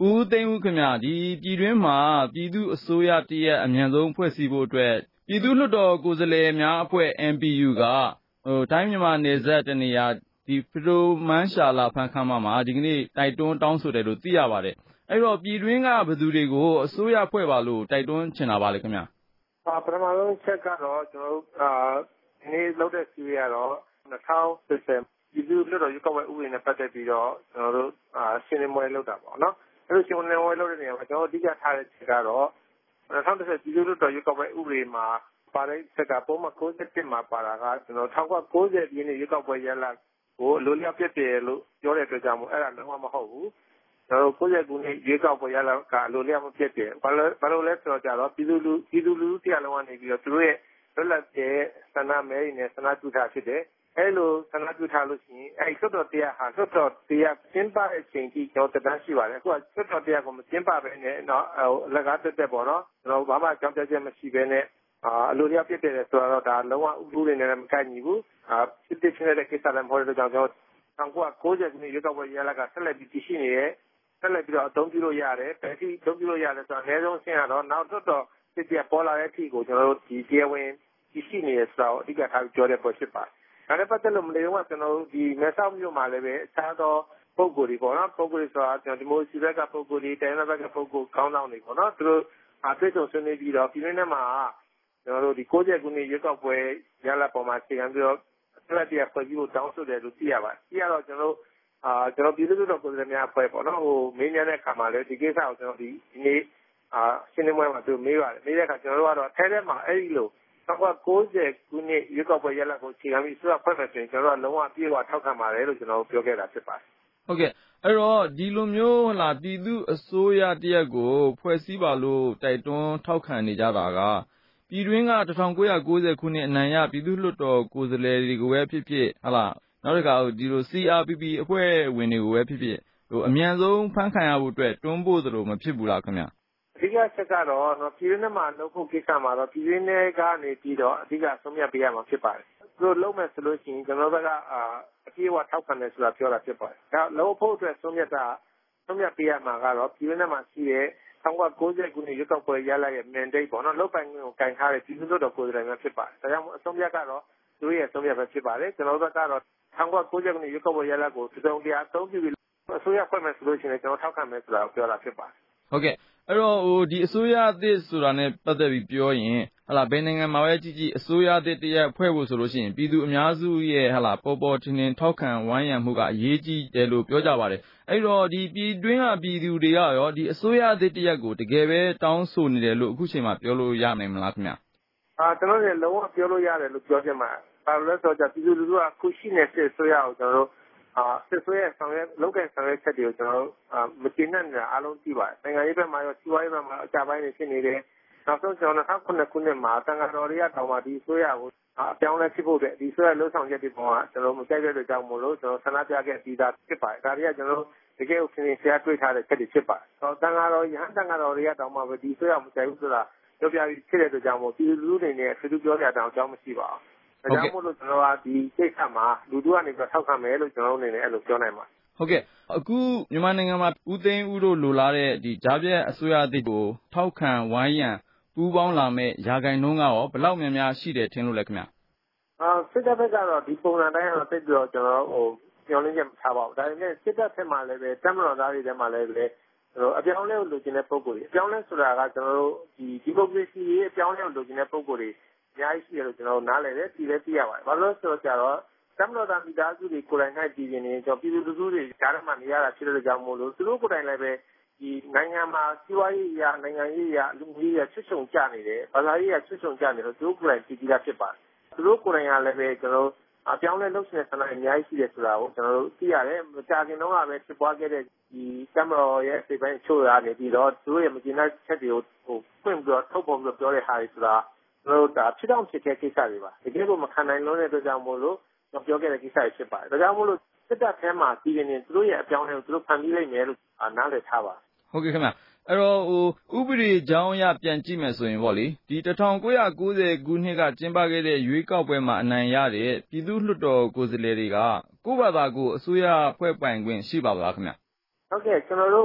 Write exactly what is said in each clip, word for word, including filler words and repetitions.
ဦးသိန်းဦးခင်ဗျာဒီပြည်တွင်းမှာပြည်သူအစိုးရတရက်အမြန်ဆုံးဖွဲ့စည်းဖို့အတွက်ပြည်သူ့လွှတ်တော်ကိုယ်စားလှယ်များအဖွဲ့ အမ် ပီ ယူ ကဟိုတိုင်းမြန်မာနယ်စပ်တနေရာဒီဖရိုမန်းရှာလာဖန်ခမ်းမှာဒီကနေ့တိုက်တွန်းတောင်းဆိုတယ်လို့သိရပါတယ်အဲ့တော့ပြည်တွင်းကဘယ်သူတွေကိုအစိုးရဖွဲ့ပါလို့တိုက်တွန်းချင်တာပါလေခင်ဗျာအာပထမဆုံးချက်ကတော့ကျွန်တော်တို့အာဒီနေ့လုပ်တဲ့စီးရီးကတော့၂၀၁၀ပြည်သူ့လွှတ်တော်ရွေးကောက်ပွဲဥပဒေနဲ့ပတ်သက်ပြီးတော့ကျွန်တော်တို့အာရှင်းလင်းပွဲလုပ်တာပေါ့နော်အဲ့လိုရှင်းလင်းပွဲလုပ်တဲ့နေရာမှာကျွန်တော်တို့အဓိကထားတဲ့ချက်ကတော့၂၀၁၀ပြည်သူ့လွှတ်တော်ရွေးကောက်ပွဲဥပဒေမှာပါတဲ့ချက်ကပုံမှန်၉၁မှာပါတာကကျွန်တော်၁၉၉၀ပြည့်နှစ်ရွေးကောက်ပွဲရလဒ်ကိုအလိုလျောက်ပြည့်တယ်လို့ပြောတဲ့အတွက်ကြောင့်မို့အဲ့ဒါလုံးဝမဟုတ်ဘူးကျွန်တော်တို့၉၀ခုနှစ်ရွေးကောက်ပွဲရလဒ်ကအလိုလျောက်မပြည့်တယ်ဘာလို့ဘာလို့လဲဆိုတော့ကြတော့ပြည်သူလူပြည်သူလူထုတရားလုံးကနေပြီးတော့သူတို့ရဲ့လွတ်လပ်တဲ့ဆန္ဒမဲတွေနဲ့ဆန္ဒပြုထားဖြစ်တယ်အဲ့လိုဆန္ဒပြုထားလို့ရှိရင်အဲ့လွှတ်တော်တရားဟာလွှတ်တော်တရားကျင်းပတဲ့အချိန်ကြီးကျွန်တော်တက်ရှိပါတယ်အခုကလွှတ်တော်တရားကိုမကျင်းပဘဲနဲ့တော့အလကားတက်တက်ပေါ့နော်ကျွန်တော်ဘာမှကြောင်းပြချက်မရှိဘဲနဲ့အာအလိုလျောက်ပြည့်တယ်ဆိုတော့ဒါလုံးဝဥပဒေနဲ့မကိုက်ညီဘူးအာဖြစ်တဲ့ဖြစ်တဲ့ကိစ္စလည်းမဟုတ်တဲ့ကြောင့်ကျွန်တော်၁၉၉၀ခုနှစ်ရွေးကောက်ပွဲရလဒ်ကဆက်လက်ပြီးတည်ရှိနေရဲ့ဆက်လက်ပြီးတော့အသုံးပြုလို့ရတယ်ဘယ်ထိအသုံးပြုလို့ရတယ်ဆိုတော့အနည်းဆုံးရှင်းရတော့နောက်လွှတ်တော်စစ်ပြပေါ်လာတဲ့အထိကိုကျွန်တော်တို့ဒီတရားဝင်တည်ရှိနေရဆိုတော့အဓိကထားပြောတဲ့ပွဲဖြစ်ပါတယ်ဒါနဲ့ပတ်သက်လို့မလေးကကျွန်တော်တို့ဒီမဲဆောက်မြို့မှာလည်းပဲအခြားသောပုံကိုယ်တွေပေါ့နော်ပုံကိုယ်တွေဆိုတာကျွန်တော်ဒီမိုစီဘက်ကပုံကိုယ်တွေတိုင်းဘက်ကပုံကိုယ်ကောင်းဆောင်တွေပေါ့နော်သူတို့အတွေ့အကြုံဆွေးနွေးပြီးတော့ပြည်တွင်းထဲမှာကျွန်တော်တို့ဒီ၉၀ခုနှစ်ရွေးကောက်ပွဲရလဒ်ပေါ်မှာအခြေခံပြီးတော့ဆက်လက်တရားဖွဲ့ပြီးဖို့တောင်းဆိုတယ်လို့သိရပါတယ်။သိရတော့ကျွန်တော်တို့အာကျွန်တော်ပြည်သူ့လွှတ်တော်ကိုယ်စားလှယ်များအဖွဲ့ပေါ့နော်ဟိုမင်းများတဲ့အခါမှာလည်းဒီကိစ္စကိုကျွန်တော်ဒီဒီနေ့အာရှင်းလင်းပွဲမှာသူမေးပါတယ်။မေးတဲ့အခါကျွန်တော်တို့ကတော့အဲထဲမှာအဲ့ဒီလို၁၉၉၀ခုနှစ်ရွေးကောက်ပွဲရလဒ်ကိုအခြေခံပြီးဆိုတာဖွဲ့မယ်ဆိုရင်ကျွန်တော်တို့ကလုံးဝပြေဝထောက်ခံပါတယ်လို့ကျွန်တော်ပြောခဲ့တာဖြစ်ပါတယ်။ဟုတ်ကဲ့အဲ့တော့ဒီလိုမျိုးဟလာပြည်သူအစိုးရတရက်ကိုဖွဲ့စည်းပါလို့တိုက်တွန်းထောက်ခံနေကြတာကပြည်တွင်းက၁၉၉၀ခုနှစ်အနိုင်ရပြည်သူ့လွှတ်တော်ကိုယ်စားလှယ်တွေကိုပဲဖြစ်ဖြစ်ဟလာနောက်တစ်ခါဒီလို စီ အာร์ ပီ ပီ အဖွဲ့ဝင်တွေကိုပဲဖြစ်ဖြစ်ဟိုအမြန်ဆုံးဖမ်းခံရဖို့အတွက်တွန်းပို့သလိုမဖြစ်ဘူးလားခင်ဗျအဓိကချက်ကတော့ပြည်တွင်းထဲမှာလုပ်ဖို့ကိစ္စမှာတော့ပြည်တွင်းထဲကနေပြီးတော့အဓိကဆုံးဖြတ်ပေးရမှာဖြစ်ပါတယ်သူတို့လုပ်မယ်ဆိုလို့ရှိရင်ကျွန်တော်တို့ကအပြေအဝထောက်ခံတယ်ဆိုတာပြောတာဖြစ်ပါတယ်ဒါလုပ်ဖို့အတွက်ဆုံးဖြတ်တာဆုံးဖြတ်ပေးရမှာကတော့ပြည်တွင်းထဲမှာရှိတဲ့၁၉၉၀ခုနှစ်ရွေးကောက်ပွဲရလဒ်ရဲ့ mandate ပေါ့နော်လုပ်ပိုင်ခွင့်ကိုကင်ထားတဲ့ပြည်သူ့လွှတ်တော်ကိုယ်စားလှယ်များဖြစ်ပါတယ်ဒါကြောင့်အဆုံးဖြတ်ကတော့သူတို့ရဲ့အဆုံးဖြတ်ပဲဖြစ်ပါတယ်ကျွန်တော်တို့ကတော့၁၉၉၀ခုနှစ်ရွေးကောက်ပွဲရလဒ်ကိုတစုံတရာအသုံးပြုပြီးအစိုးရဖွဲ့မယ်ဆိုလို့ရှိရင်ကျွန်တော်ထောက်ခံမယ်ဆိုတာကိုပြောတာဖြစ်ပါတယ်ဟုတ်ကဲ့အဲ့တော့ဟိုဒီအစိုးရအသစ်ဆိုတာနဲ့ပတ်သက်ပြီးပြောရင်ဟလာဘယ်နိုင်ငံမှာပဲကြည့်ကြည့်အစိုးရအသစ်တရက်ဖွဲ့ဖို့ဆိုလို့ရှိရင်ပြည်သူအများစုရဲ့ဟလာပေါ်ပေါ်ထင်ထင်ထောက်ခံဝိုင်းရံမှုကအရေးကြီးတယ်လို့ပြောကြပါတယ်အဲ့တော့ဒီပြည်တွင်းကပြည်သူတွေကရောဒီအစိုးရအသစ်တရက်ကိုတကယ်ပဲတောင်းဆိုနေတယ်လို့အခုချိန်မှာပြောလို့ရနိုင်မလားခင်ဗျအာကျွန်တော်တို့လုံးဝပြောလို့ရတယ်လို့ပြောချင်ပါတယ်ဘာလို့လဲဆိုတော့ပြည်သူလူထုကခုရှိနေတဲ့ဆိုရအောင်ကျွန်တော်တို့အာစစ်ဆွဲဆောင်ရွက်လောက်ကဆောင်ရွက်ချက်တွေကိုကျွန်တော်တို့အာမကျေနပ်နေတာအားလုံးသိပါတယ်နိုင်ငံရေးဘက်မှာရောစီးပွားရေးဘက်မှာအကြပိုင်းနေဖြစ်နေတယ်နောက်ဆုံးကျွန်တော်၂၀၀၇ခုနှစ်မှာတန်ခါတော်တွေကတောင်မှဒီဆိုရကိုအပြောင်းလဲဖြစ်ဖို့အတွက်ဒီဆိုရလှုပ်ဆောင်ချက်တွေပေါ်မှာကျွန်တော်မကြိုက်တဲ့အတွက်ကြောင့်မို့လို့ကျွန်တော်ဆန္ဒပြခဲ့ပြီးသားဖြစ်ပါတယ်ဒါတွေကကျွန်တော်တို့တကယ်ကိုခင်ဗျားတွေ့ထားတဲ့ချက်တွေဖြစ်ပါတယ်ဟောတန်ခါတော်ရဟန်းတန်ခါတော်တွေကတောင်မှဒီဆိုရမကြိုက်ဘူးဆိုတာပြောပြပြီးဖြစ်တဲ့အတွက်ကြောင့်မို့ပြည်သူလူထုတွေနဲ့သူတို့ပြောကြတဲ့အကြောင်းမရှိပါဘူးဒါကြောင့်မို့လို့ကျွန်တော်ကဒီကိစ္စမှာလူထုကနေပြီးထောက်ခံမယ်လို့ကျွန်တော်အနေနဲ့အဲ့လိုပြောနိုင်ပါတယ်ဟုတ်ကဲ့အခုမြန်မာနိုင်ငံမှာဦးသိန်းဦးတို့လိုလားတဲ့ဒီဂျာပြည့်အစိုးရအသစ်ကိုထောက်ခံဝိုင်းရံပူးပေါင်းလာမဲ့ရာဂိုင်နှုန်းကရောဘယ်လောက်များများရှိတယ်ထင်လို့လဲခင်ဗျအာစစ်တပ်ဘက်ကတော့ဒီပုံစံတိုင်းကတော့သိပြီးတော့ကျွန်တော်ဟိုပြောင်းလဲချက်မထားပါဘူးဒါပေမဲ့စစ်တပ်ဘက်မှာလည်းပဲတမန်တော်သားတွေထဲမှာလည်းပဲအပြောင်းလဲကိုလိုချင်တဲ့ပုံကိုယ်တွေအပြောင်းလဲဆိုတာကကျွန်တော်တို့ဒီဒီမိုကရေစီရဲ့အပြောင်းလဲကိုလိုချင်တဲ့ပုံကိုယ်တွေအများကြီးရှိတယ်လို့ကျွန်တော်တို့နားလည်တယ်သိလည်းသိရပါတယ်ဘာလို့လဲဆိုတော့ကြတော့တမန်တော်သားမိသားစုတွေကိုယ်တိုင်၌ပြည်နေကျွန်တော်ပြည်သူလူထုတွေကြားထဲမှာနေရတာဖြစ်တဲ့ကြောင့်မို့လို့သူတို့ကိုယ်တိုင်လည်းပဲဒီနိုင်ငံမှာစီးပွားရေးရာနိုင်ငံရေးရာလူမှုရေးရာချွတ်ချုံကျနေတယ်ဘာသာရေးရာချွတ်ချုံကျနေတော့သူတို့ကိုယ်တိုင်ပြည်ကြဖြစ်ပါတယ်သူတို့ကိုယ်တိုင်ကလည်းပဲကျွန်တော်အပြောင်းလဲလုပ်နေတဲ့ဆန္ဒအများကြီးရှိတယ်ဆိုတာကိုကျွန်တော်တို့သိရတယ်မကြာခင်တော့ကပဲဖြစ်ပွားခဲ့တဲ့ဒီတမန်တော်ရဲ့စိတ်ပိုင်းချို့ရနေပြီးတော့သူတို့ရဲ့မကျေနပ်ချက်တွေကိုဟိုဖွင့်ပြီးတော့ထုတ်ပေါ်ပြီးတော့ပြောတဲ့ဟာတွေဆိုတာကျွန်တော်တို့ဒါဖြစ်တော့ဖြစ်တဲ့ကိစ္စတွေပါတကယ်လို့မခံနိုင်လို့တဲ့အတွက်ကြောင့်မို့လို့ကျွန်တော်ပြောခဲ့တဲ့ကိစ္စတွေဖြစ်ပါတယ်ဒါကြောင့်မို့လို့စစ်တပ်ထဲမှာပြည်နေသူတို့ရဲ့အပြောင်းအလဲကိုသူတို့ဖန်တီးလိုက်မယ်လို့နားလည်ထားပါဟုတ်ကဲ့ခင်ဗျအဲ့တော့ဟိုဥပဒေကြောင်းအရပြန်ကြည့်မယ်ဆိုရင်ပေါ့လေဒီ၁၉၉၀ခုနှစ်ကကျင်းပခဲ့တဲ့ရွေးကောက်ပွဲမှာအနိုင်ရတဲ့ပြည်သူ့လွှတ်တော်ကိုယ်စားလှယ်တွေကကိုယ့်ဘာသာကိုအစိုးရဖွဲ့ပိုင်ခွင့်ရှိပါသလားခင်ဗျဟုတ်ကဲ့ကျွန်တော်တို့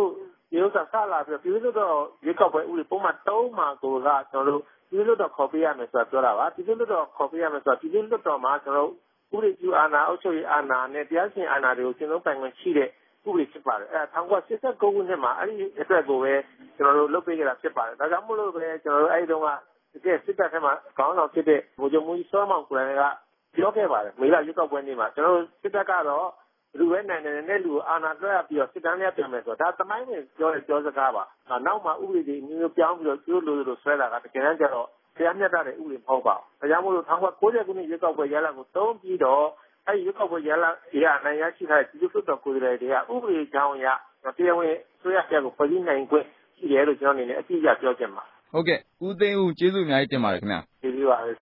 ဒီဥစ္စာဆလာပြီးပြည်သူ့တော်ရွေးကောက်ပွဲဥပဒေပုံမှန်သုံးမှာကိုကကျွန်တော်တို့ပြည်သူ့တော်ခေါ်ပေးရမယ်ဆိုတာပြောတာပါပြည်သူ့တော်ခေါ်ပေးရမယ်ဆိုတာပြည်သူ့တော်မှာကျွန်တော်တို့ဥပဒေပြုအာဏာအုပ်ချုပ်ရေးအာဏာနဲ့တရားစီရင်အာဏာတွေကိုကျင့်သုံးပိုင်ခွင့်ရှိတဲ့ဥပဒေဖြစ်ပါတယ်အဲ၁၉၈၉ခုနှစ်မှာအဲ့ဒီအတွက်ကိုပဲကျွန်တော်တို့လုပ်ပေးကြတာဖြစ်ပါတယ်ဒါကြောင့်မို့လို့ပဲကျွန်တော်တို့အဲ့ဒီတုန်းကတကယ်စစ်တပ်ထဲမှာခေါင်းဆောင်ဖြစ်တဲ့ဗိုလ်ချုပ်မူကြီးစောမောင်ကိုယ်တိုင်ကပြောခဲ့ပါတယ်မေလရွေးကောက်ပွဲနေ့မှာကျွန်တော်တို့စစ်တပ်ကတော့လူပဲနိုင်နေတဲ့လူအာဏာလွှဲပြီးတော့စစ်တမ်းများပြန်မယ်ဆိုတော့ဒါသမိုင်းဝင်ပြောတဲ့ပြောစကားပါနောက်မှဥပဒေတွေမျိုးပြောင်းပြီးတော့ကျိုးလို့လို့ဆွဲတာကတကယ်တမ်းကျတော့တရားမျှတတဲ့ဥပဒေမဟုတ်ပါဘူးဒါကြောင့်မို့လို့၁၉၉၀ခုနှစ်ရွေးကောက်ပွဲရလဒ်ကိုသုံးပြီးတော့အဲ့ဒီရွေးကောက်ပွဲရလဒ်ရအနိုင်ရရှိထားတဲ့ပြည်သူ့တော်ကိုယ်စားလှယ်တွေကဥပဒေကြောင်းအရတရားဝင်ဆွဲရတဲ့ကိုဖွဲ့စည်းနိုင်ခွင့်ရှိတယ်လို့ကျွန်တော်အနေနဲ့အကြည့်အကျပြောချင်ပါဟုတ်ကဲ့ဦးသိန်းဦးကျေးဇူးအများကြီးတင်ပါတယ်ခင်ဗျာကျေးဇူးပါ